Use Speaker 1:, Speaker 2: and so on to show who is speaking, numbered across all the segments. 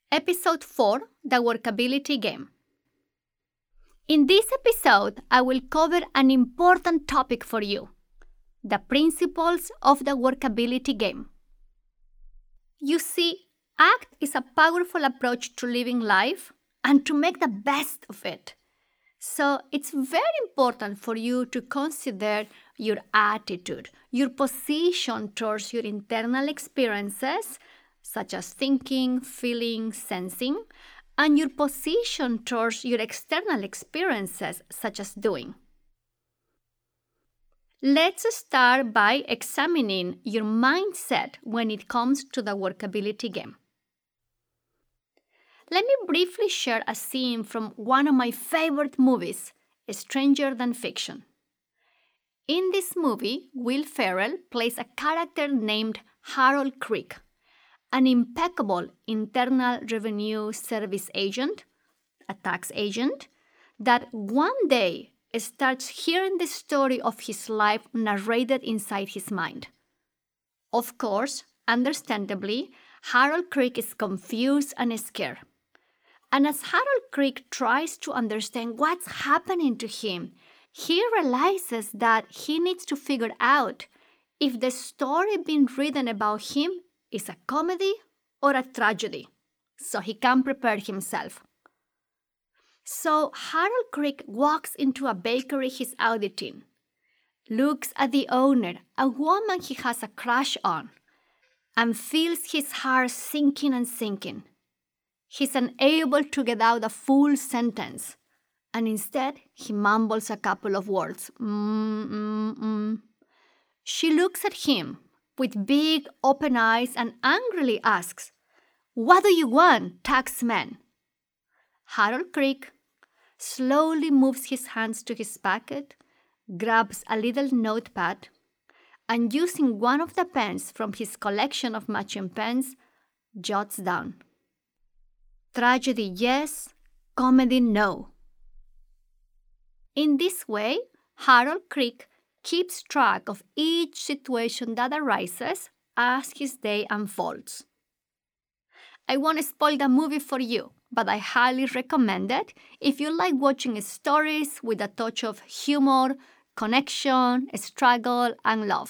Speaker 1: Episode 4, The Workability Game. In this episode, I will cover an important topic for you: the principles of the workability game. You see, ACT is a powerful approach to living life and to make the best of it. So it's very important for you to consider your attitude, your position towards your internal experiences, such as thinking, feeling, sensing, and your position towards your external experiences, such as doing. Let's start by examining your mindset when it comes to the workability game. Let me briefly share a scene from one of my favorite movies, Stranger Than Fiction. In this movie, Will Ferrell plays a character named Harold Crick, an impeccable Internal Revenue Service agent, a tax agent, that one day starts hearing the story of his life narrated inside his mind. Of course, understandably, Harold Crick is confused and scared. And as Harold Crick tries to understand what's happening to him, he realizes that he needs to figure out if the story being written about him is a comedy or a tragedy, so he can prepare himself. So Harold Crick walks into a bakery he's auditing, looks at the owner, a woman he has a crush on, and feels his heart sinking and sinking. He's unable to get out a full sentence, and instead he mumbles a couple of words. She looks at him with big open eyes and angrily asks, "What do you want, taxman?" Harold Crick slowly moves his hands to his pocket, grabs a little notepad, and using one of the pens from his collection of matching pens, jots down: "Tragedy, yes. Comedy, no." In this way, Harold Crick keeps track of each situation that arises as his day unfolds. I won't spoil the movie for you, but I highly recommend it if you like watching stories with a touch of humor, connection, struggle, and love.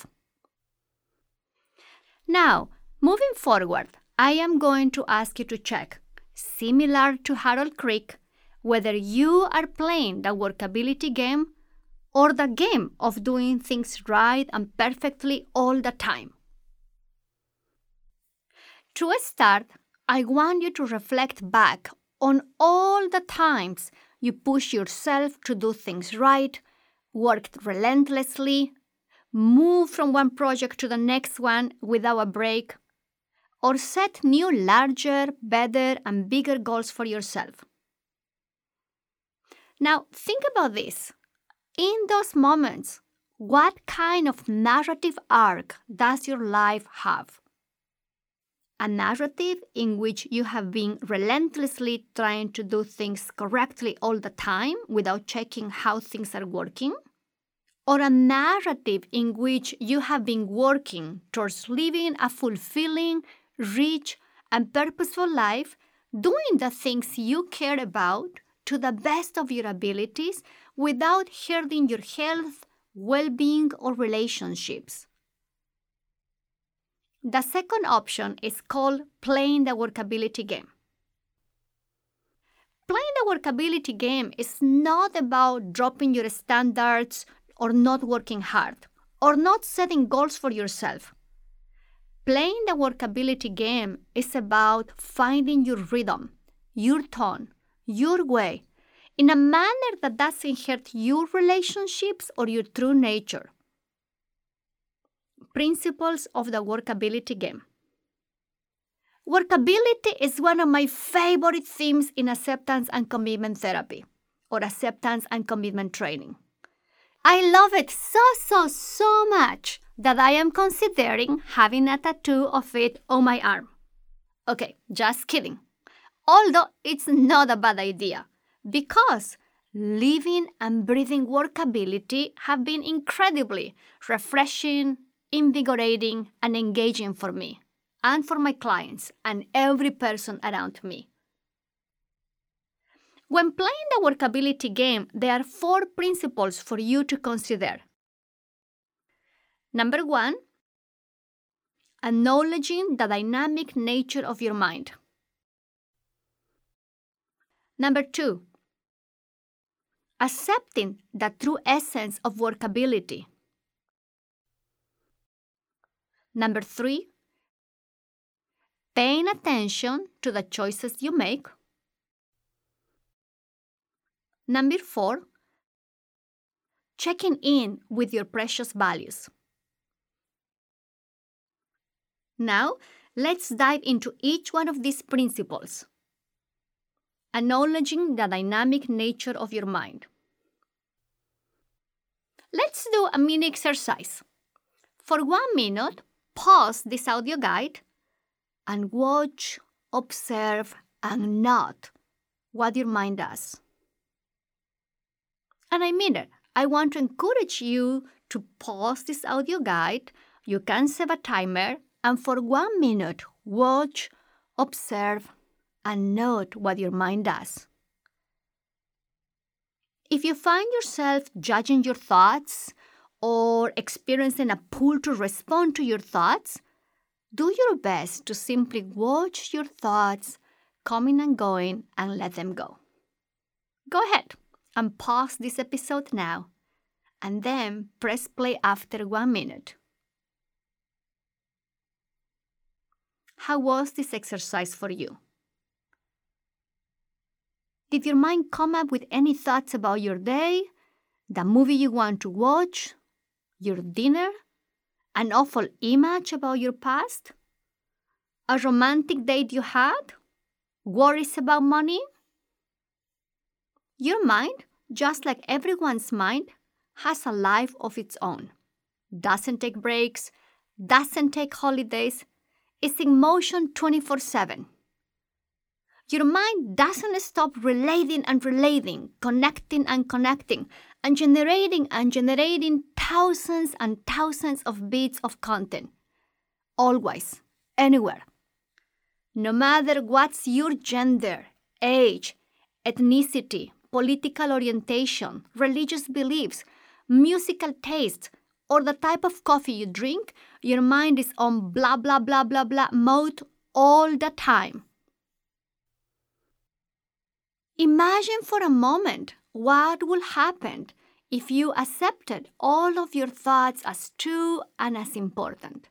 Speaker 1: Now, moving forward, I am going to ask you to check, similar to Harold Crick, whether you are playing the workability game or the game of doing things right and perfectly all the time. To start, I want you to reflect back on all the times you push yourself to do things right, worked relentlessly, move from one project to the next one without a break, or set new larger, better, and bigger goals for yourself. Now, think about this. In those moments, what kind of narrative arc does your life have? A narrative in which you have been relentlessly trying to do things correctly all the time without checking how things are working? Or a narrative in which you have been working towards living a fulfilling, rich, and purposeful life, doing the things you care about to the best of your abilities without hurting your health, well-being, or relationships? The second option is called playing the workability game. Playing the workability game is not about dropping your standards or not working hard or not setting goals for yourself. Playing the workability game is about finding your rhythm, your tone, your way, in a manner that doesn't hurt your relationships or your true nature. Principles of the workability game. Workability is one of my favorite themes in acceptance and commitment therapy, or acceptance and commitment training. I love it so much that I am considering having a tattoo of it on my arm. Okay, just kidding. Although it's not a bad idea, because living and breathing workability have been incredibly refreshing, invigorating, and engaging for me. and for my clients and every person around me. When playing the workability game, there are 4 principles for you to consider. Number 1, acknowledging the dynamic nature of your mind. Number 2, accepting the true essence of workability. Number 3, paying attention to the choices you make. Number 4, checking in with your precious values. Now, let's dive into each one of these principles. Acknowledging the dynamic nature of your mind. Let's do a mini exercise. For 1 minute, pause this audio guide and watch, observe, and note what your mind does. And I mean it. I want to encourage you to pause this audio guide. You can set a timer, and for 1 minute, watch, observe, and note what your mind does. If you find yourself judging your thoughts or experiencing a pull to respond to your thoughts, do your best to simply watch your thoughts coming and going and let them go. Go ahead and pause this episode now, and then press play after 1 minute. How was this exercise for you? Did your mind come up with any thoughts about your day, the movie you want to watch, your dinner, an awful image about your past, a romantic date you had, worries about money? Your mind, just like everyone's mind, has a life of its own. Doesn't take breaks, doesn't take holidays, is in motion 24/7. Your mind doesn't stop relating and relating, connecting and connecting, and generating thousands and thousands of bits of content. Always, anywhere. No matter what's your gender, age, ethnicity, political orientation, religious beliefs, musical taste, or the type of coffee you drink, your mind is on blah, blah, blah, blah, blah mode all the time. Imagine for a moment what would happen if you accepted all of your thoughts as true and as important.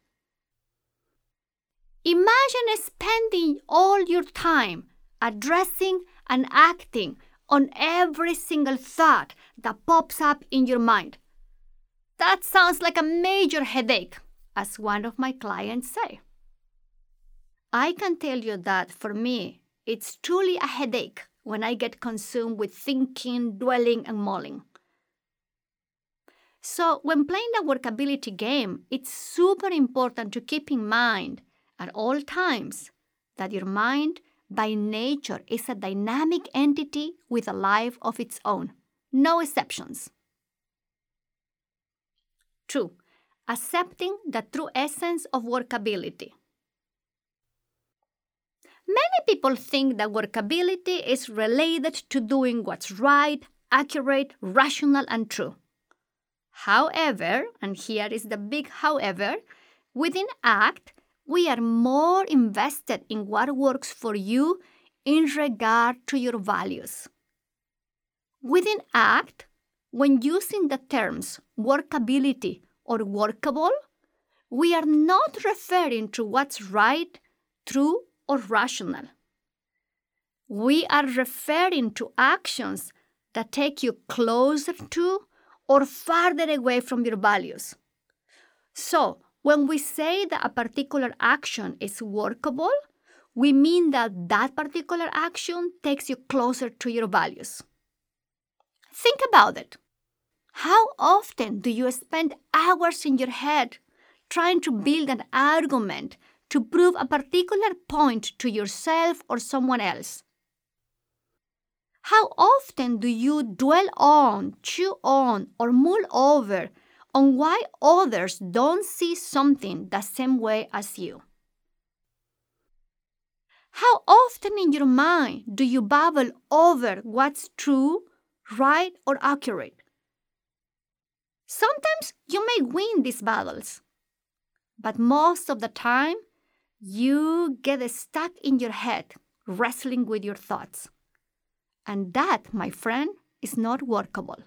Speaker 1: Imagine spending all your time addressing and acting on every single thought that pops up in your mind. That sounds like a major headache, as one of my clients say. I can tell you that for me, it's truly a headache when I get consumed with thinking, dwelling, and mulling. So when playing the workability game, it's super important to keep in mind at all times that your mind, by nature, is a dynamic entity with a life of its own. No exceptions. 2. Accepting the true essence of workability. Many people think that workability is related to doing what's right, accurate, rational, and true. However, and here is the big however, within ACT, we are more invested in what works for you in regard to your values. Within ACT, when using the terms workability or workable, we are not referring to what's right, true, or rational. We are referring to actions that take you closer to or farther away from your values. So, when we say that a particular action is workable, we mean that that particular action takes you closer to your values. Think about it. How often do you spend hours in your head trying to build an argument to prove a particular point to yourself or someone else? How often do you dwell on, chew on, or mull over on why others don't see something the same way as you? How often in your mind do you babble over what's true, right, or accurate? Sometimes you may win these battles, but most of the time you get stuck in your head, wrestling with your thoughts. And that, my friend, is not workable.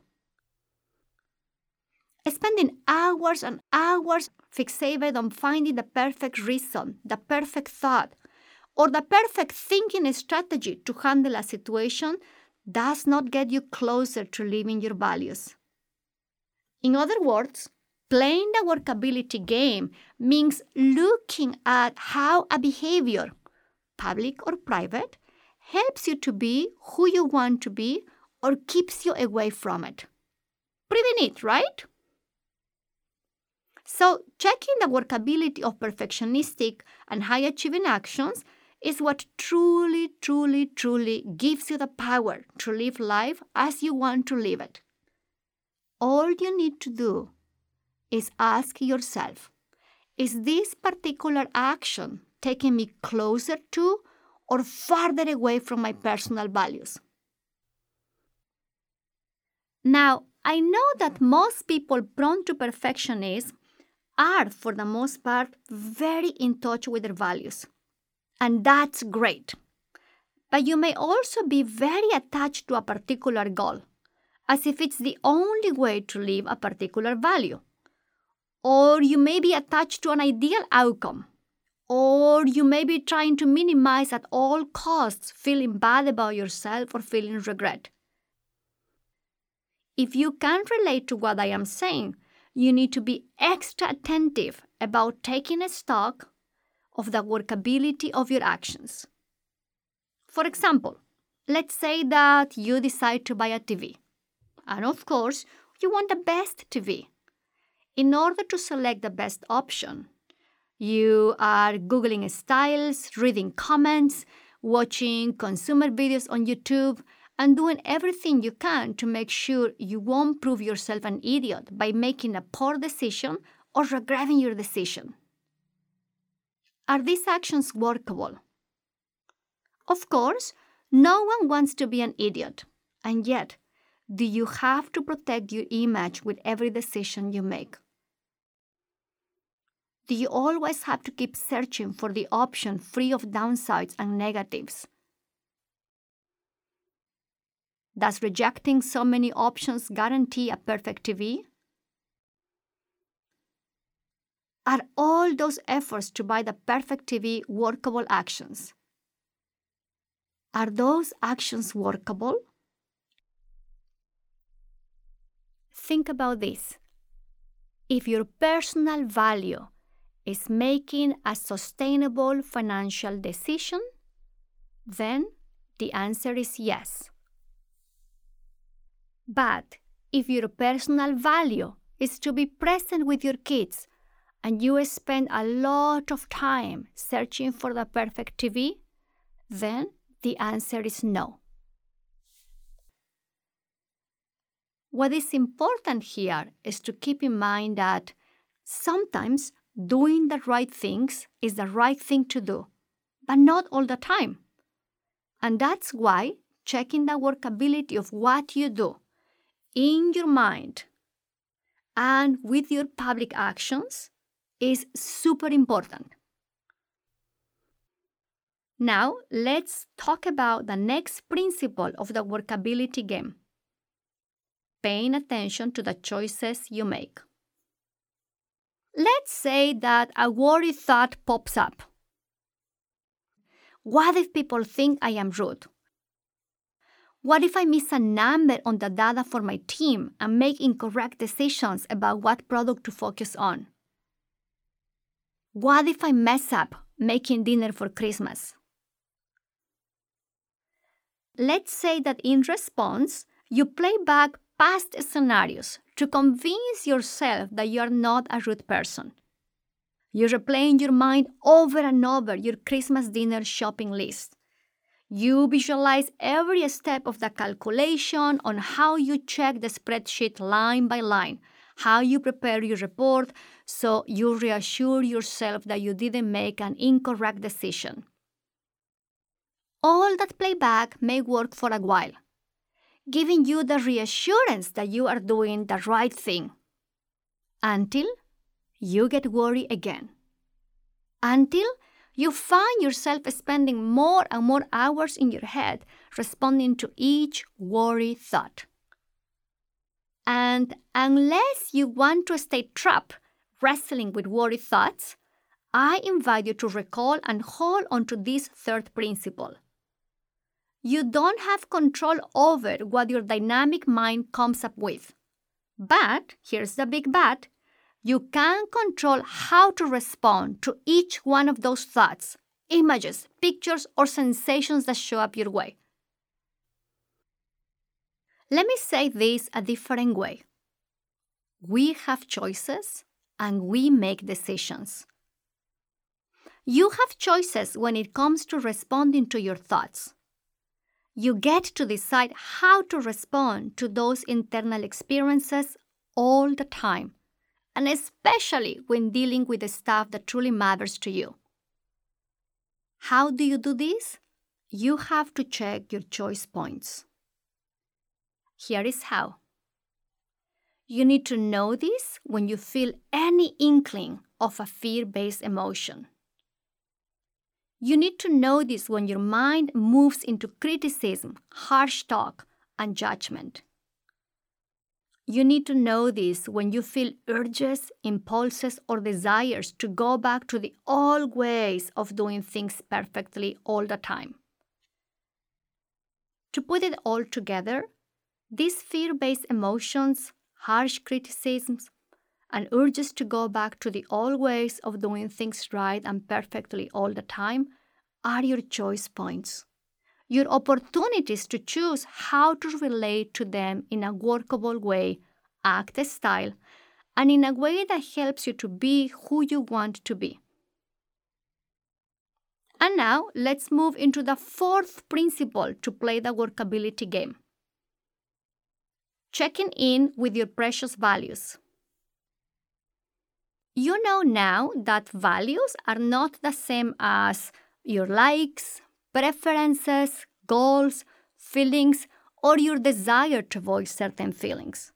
Speaker 1: Spending hours and hours fixated on finding the perfect reason, the perfect thought, or the perfect thinking strategy to handle a situation does not get you closer to living your values. In other words, playing the workability game means looking at how a behavior, public or private, helps you to be who you want to be or keeps you away from it. Pretty neat, right? So, checking the workability of perfectionistic and high achieving actions is what truly gives you the power to live life as you want to live it. All you need to do is ask yourself, is this particular action taking me closer to or farther away from my personal values? Now, I know that most people prone to perfectionism are, for the most part, very in touch with their values. And that's great. But you may also be very attached to a particular goal, as if it's the only way to live a particular value. Or you may be attached to an ideal outcome. Or you may be trying to minimize at all costs feeling bad about yourself or feeling regret. If you can't relate to what I am saying, you need to be extra attentive about taking a stock of the workability of your actions. For example, let's say that you decide to buy a TV. And of course, you want the best TV. In order to select the best option, you are Googling styles, reading comments, watching consumer videos on YouTube, and doing everything you can to make sure you won't prove yourself an idiot by making a poor decision or regretting your decision. Are these actions workable? Of course, no one wants to be an idiot. And yet, do you have to protect your image with every decision you make? Do you always have to keep searching for the option free of downsides and negatives? Does rejecting so many options guarantee a perfect TV? Are all those efforts to buy the perfect TV workable actions? Are those actions workable? Think about this. If your personal value is making a sustainable financial decision, then the answer is yes. But if your personal value is to be present with your kids and you spend a lot of time searching for the perfect TV, then the answer is no. What is important here is to keep in mind that sometimes doing the right things is the right thing to do, but not all the time. And that's why checking the workability of what you do in your mind and with your public actions is super important. Now, let's talk about the next principle of the workability game: paying attention to the choices you make. Let's say that a worried thought pops up. What if people think I am rude? What if I miss a number on the data for my team and make incorrect decisions about what product to focus on? What if I mess up making dinner for Christmas? Let's say that in response, you play back past scenarios to convince yourself that you are not a rude person. You replay in your mind over and over your Christmas dinner shopping list. You visualize every step of the calculation on how you check the spreadsheet line by line, how you prepare your report, so you reassure yourself that you didn't make an incorrect decision. All that playback may work for a while, giving you the reassurance that you are doing the right thing, until you get worried again. Until you find yourself spending more and more hours in your head responding to each worry thought. And unless you want to stay trapped wrestling with worry thoughts, I invite you to recall and hold on to this third principle. You don't have control over what your dynamic mind comes up with. But, here's the big but, you can control how to respond to each one of those thoughts, images, pictures, or sensations that show up your way. Let me say this a different way. We have choices and we make decisions. You have choices when it comes to responding to your thoughts. You get to decide how to respond to those internal experiences all the time, and especially when dealing with the stuff that truly matters to you. How do you do this? You have to check your choice points. Here is how. You need to notice when you feel any inkling of a fear-based emotion. You need to notice when your mind moves into criticism, harsh talk, and judgment. You need to notice when you feel urges, impulses, or desires to go back to the old ways of doing things perfectly all the time. To put it all together, these fear-based emotions, harsh criticisms, and urges to go back to the old ways of doing things right and perfectly all the time are your choice points, your opportunities to choose how to relate to them in a workable way, act style, and in a way that helps you to be who you want to be. And now, let's move into the fourth principle to play the workability game. Checking in with your precious values. You know now that values are not the same as your likes, preferences, goals, feelings, or your desire to avoid certain feelings.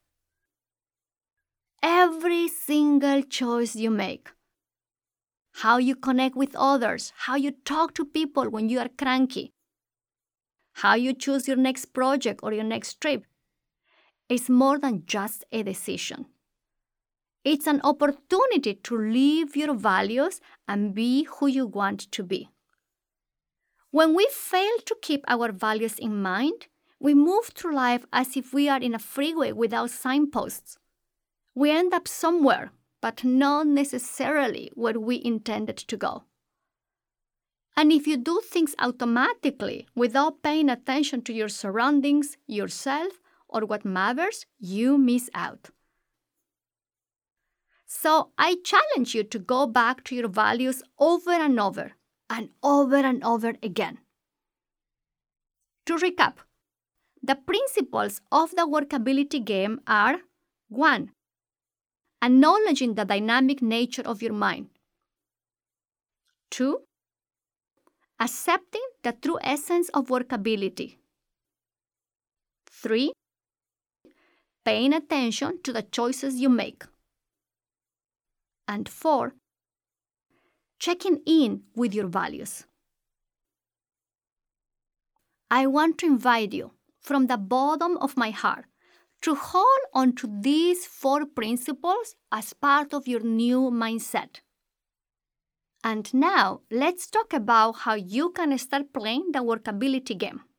Speaker 1: Every single choice you make, how you connect with others, how you talk to people when you are cranky, how you choose your next project or your next trip, is more than just a decision. It's an opportunity to live your values and be who you want to be. When we fail to keep our values in mind, we move through life as if we are in a freeway without signposts. We end up somewhere, but not necessarily where we intended to go. And if you do things automatically without paying attention to your surroundings, yourself, or what matters, you miss out. So I challenge you to go back to your values over and over and over and over again. To recap, the principles of the workability game are 1. Acknowledging the dynamic nature of your mind. 2. Accepting the true essence of workability. 3. Paying attention to the choices you make. And 4. Checking in with your values. I want to invite you from the bottom of my heart to hold on to these 4 principles as part of your new mindset. And now, let's talk about how you can start playing the workability game.